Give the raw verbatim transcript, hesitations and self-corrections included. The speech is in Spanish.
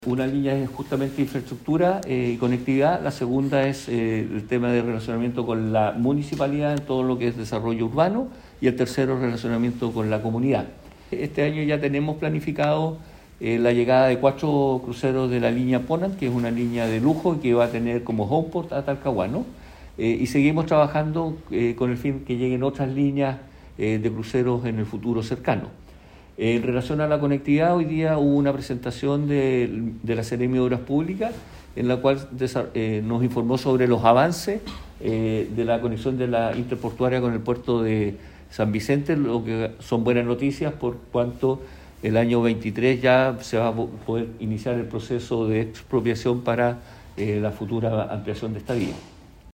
Una línea es justamente infraestructura y eh, conectividad, la segunda es eh, el tema de relacionamiento con la municipalidad en todo lo que es desarrollo urbano y el tercero relacionamiento con la comunidad. Este año ya tenemos planificado eh, la llegada de cuatro cruceros de la línea Ponant, que es una línea de lujo y que va a tener como homeport a Talcahuano, eh, y seguimos trabajando eh, con el fin que lleguen otras líneas eh, de cruceros en el futuro cercano. En relación a la conectividad, hoy día hubo una presentación de, de la Seremi de Obras Públicas en la cual eh, nos informó sobre los avances eh, de la conexión de la interportuaria con el puerto de San Vicente, lo que son buenas noticias por cuanto el año veintitrés ya se va a poder iniciar el proceso de expropiación para eh, la futura ampliación de esta vía.